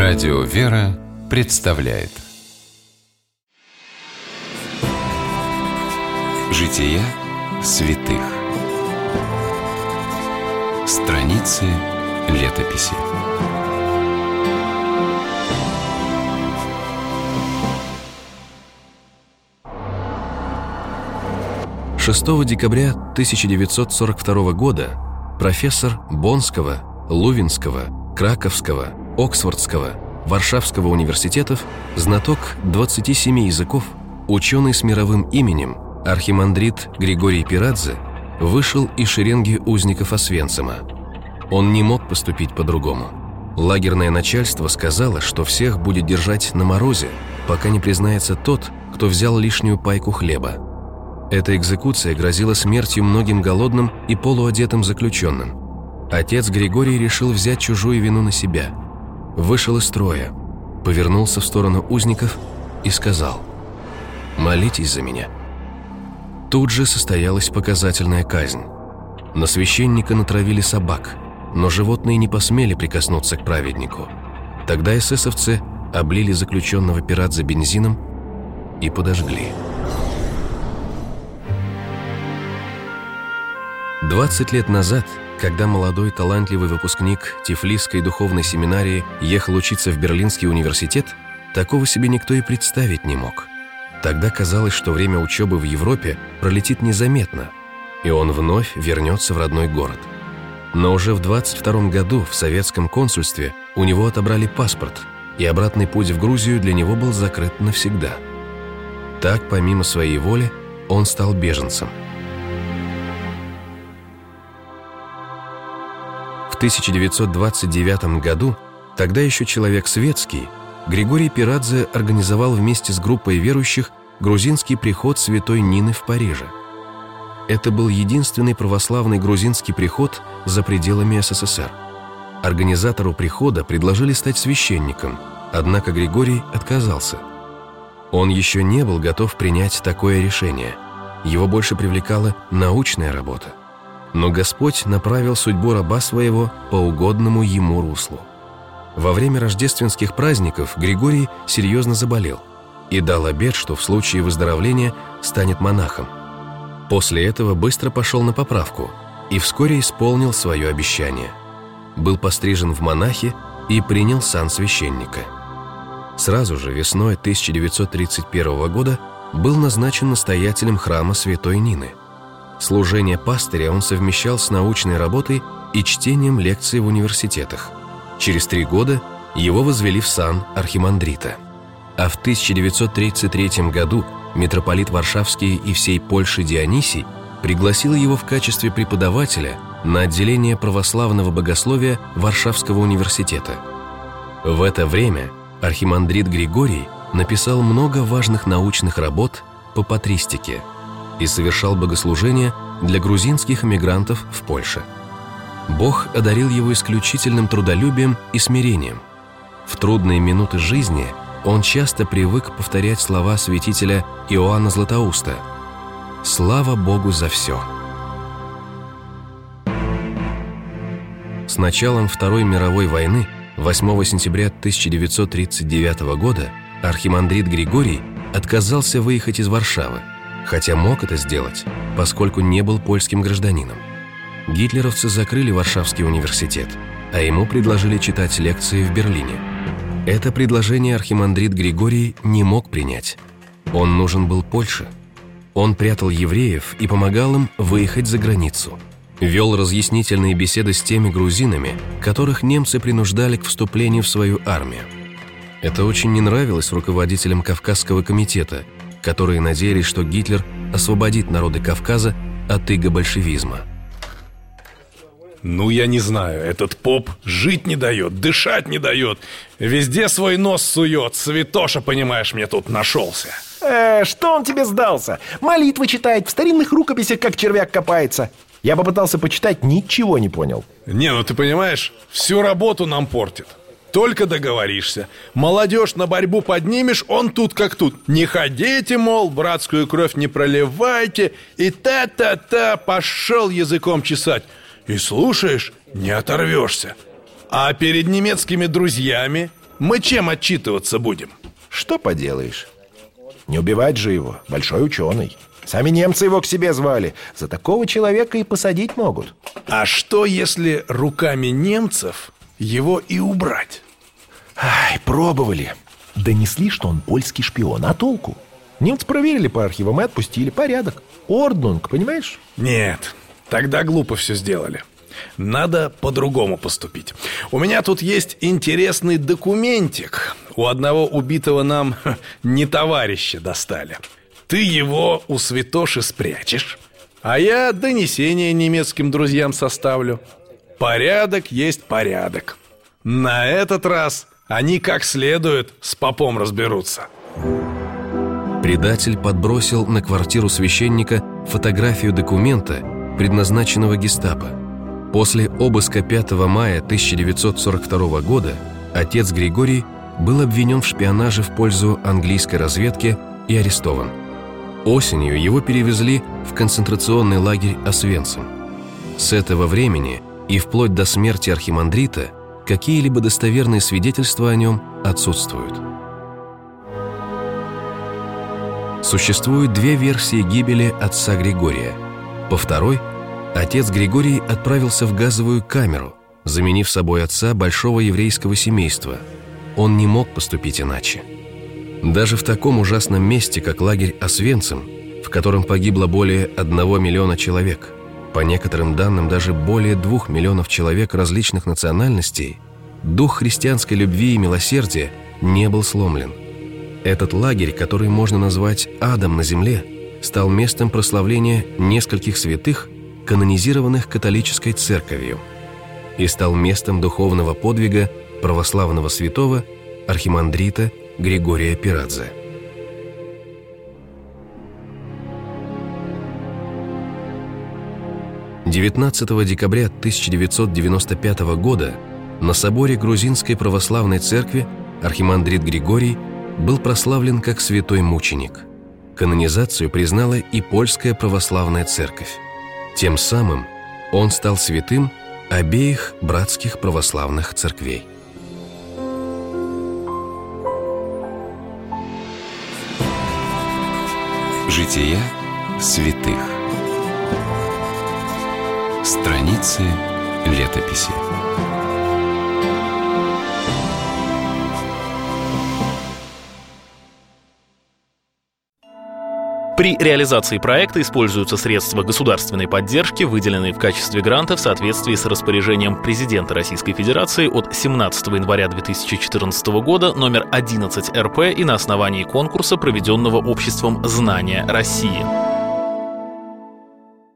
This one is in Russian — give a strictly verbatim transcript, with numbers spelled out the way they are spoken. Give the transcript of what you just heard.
Радио «Вера» представляет Жития святых. Страницы летописи. шестого декабря тысяча девятьсот сорок второго года профессор Боннского, Лувинского, Краковского, Оксфордского, Варшавского университетов, знаток двадцати семи языков, ученый с мировым именем, архимандрит Григорий Пирадзе, вышел из шеренги узников Освенцима. Он не мог поступить по-другому. Лагерное начальство сказало, что всех будет держать на морозе, пока не признается тот, кто взял лишнюю пайку хлеба. Эта экзекуция грозила смертью многим голодным и полуодетым заключенным. Отец Григорий решил взять чужую вину на себя. Вышел из строя, повернулся в сторону узников и сказал: «Молитесь за меня». Тут же состоялась показательная казнь. На священника натравили собак, но животные не посмели прикоснуться к праведнику. Тогда эсэсовцы облили заключенного Пирадзе бензином и подожгли. двадцать лет назад, когда молодой талантливый выпускник Тифлисской духовной семинарии ехал учиться в Берлинский университет, такого себе никто и представить не мог. Тогда казалось, что время учебы в Европе пролетит незаметно, и он вновь вернется в родной город. Но уже в двадцать втором году в советском консульстве у него отобрали паспорт, и обратный путь в Грузию для него был закрыт навсегда. Так, помимо своей воли, он стал беженцем. В тысяча девятьсот двадцать девятом году, тогда еще человек светский, Григорий Пирадзе организовал вместе с группой верующих грузинский приход святой Нины в Париже. Это был единственный православный грузинский приход за пределами СССР. Организатору прихода предложили стать священником, однако Григорий отказался. Он еще не был готов принять такое решение. Его больше привлекала научная работа. Но Господь направил судьбу раба своего по угодному ему руслу. Во время рождественских праздников Григорий серьезно заболел и дал обет, что в случае выздоровления станет монахом. После этого быстро пошел на поправку и вскоре исполнил свое обещание. Был пострижен в монахи и принял сан священника. Сразу же весной тысяча девятьсот тридцать первого года был назначен настоятелем храма святой Нины. Служение пастыря он совмещал с научной работой и чтением лекций в университетах. Через три года его возвели в сан архимандрита. А в тысяча девятьсот тридцать третьем году митрополит Варшавский и всей Польши Дионисий пригласил его в качестве преподавателя на отделение православного богословия Варшавского университета. В это время архимандрит Григорий написал много важных научных работ по патристике и совершал богослужения для грузинских эмигрантов в Польше. Бог одарил его исключительным трудолюбием и смирением. В трудные минуты жизни он часто привык повторять слова святителя Иоанна Златоуста: «Слава Богу за все». С началом Второй мировой войны, восьмого сентября тысяча девятьсот тридцать девятого года, архимандрит Григорий отказался выехать из Варшавы, хотя мог это сделать, поскольку не был польским гражданином. Гитлеровцы закрыли Варшавский университет, а ему предложили читать лекции в Берлине. Это предложение архимандрит Григорий не мог принять. Он нужен был Польше. Он прятал евреев и помогал им выехать за границу. Вел разъяснительные беседы с теми грузинами, которых немцы принуждали к вступлению в свою армию. Это очень не нравилось руководителям Кавказского комитета, которые надеялись, что Гитлер освободит народы Кавказа от иго большевизма. Ну, я не знаю, этот поп жить не дает, дышать не дает. Везде свой нос сует. Святоша, понимаешь, мне тут нашелся. Э, что он тебе сдался? Молитвы читает, в старинных рукописях как червяк копается. Я попытался почитать, ничего не понял. Не, ну ты понимаешь, всю работу нам портит. Только договоришься. Молодежь на борьбу поднимешь, он тут как тут. Не ходите, мол, братскую кровь не проливайте. И та-та-та, пошел языком чесать. И слушаешь, не оторвешься. А перед немецкими друзьями Мы чем отчитываться будем? Что поделаешь? Не убивать же его, большой ученый. Сами немцы его к себе звали. За такого человека и посадить могут. А что, если руками немцев его и убрать? Ай, пробовали. Донесли, что он польский шпион. А толку? Немцы проверили по архивам и отпустили. Порядок. Орднунг, понимаешь? Нет, тогда глупо все сделали. Надо по-другому поступить. У меня тут есть интересный документик. У одного убитого нам не товарища достали. Ты его у святоши спрячешь, а я донесение немецким друзьям составлю. Порядок есть порядок. На этот раз они как следует с попом разберутся. Предатель подбросил на квартиру священника фотографию документа, предназначенного гестапо. После обыска пятого мая тысяча девятьсот сорок второго года отец Григорий был обвинен в шпионаже в пользу английской разведки и арестован. Осенью его перевезли в концентрационный лагерь Освенцим. С этого времени и вплоть до смерти архимандрита какие-либо достоверные свидетельства о нем отсутствуют. Существуют две версии гибели отца Григория. По второй, отец Григорий отправился в газовую камеру, заменив собой отца большого еврейского семейства. Он не мог поступить иначе. Даже в таком ужасном месте, как лагерь Освенцим, в котором погибло более одного миллиона человек, по некоторым данным даже более двух миллионов человек различных национальностей, дух христианской любви и милосердия не был сломлен. Этот лагерь, который можно назвать адом на земле, стал местом прославления нескольких святых, канонизированных католической церковью, и стал местом духовного подвига православного святого архимандрита Григория Пирадзе. девятнадцатого декабря тысяча девятьсот девяносто пятого года на соборе Грузинской православной церкви архимандрит Григорий был прославлен как святой мученик. Канонизацию признала и польская православная церковь. Тем самым он стал святым обеих братских православных церквей. Жития святых. Страницы летописи. При реализации проекта используются средства государственной поддержки, выделенные в качестве гранта в соответствии с распоряжением президента Российской Федерации от семнадцатого января две тысячи четырнадцатого года номер одиннадцать эр пэ и на основании конкурса, проведенного обществом «Знания России».